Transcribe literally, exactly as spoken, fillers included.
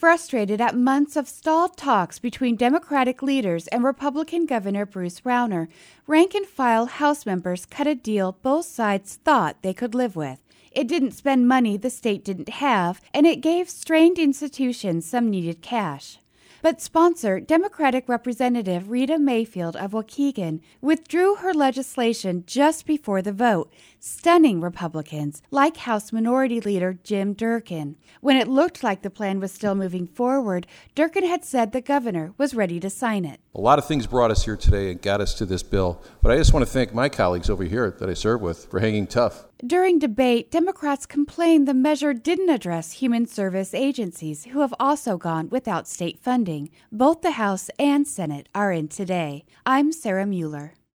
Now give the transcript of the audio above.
Frustrated at months of stalled talks between Democratic leaders and Republican Governor Bruce Rauner, rank-and-file House members cut a deal both sides thought they could live with. It didn't spend money the state didn't have, and it gave strained institutions some needed cash. But sponsor, Democratic Representative Rita Mayfield of Waukegan, withdrew her legislation just before the vote, stunning Republicans like House Minority Leader Jim Durkin. When it looked like the plan was still moving forward, Durkin had said the governor was ready to sign it. A lot of things brought us here today and got us to this bill, but I just want to thank my colleagues over here that I serve with for hanging tough. During debate, Democrats complained the measure didn't address human service agencies who have also gone without state funding. Both the House and Senate are in today. I'm Sarah Mueller.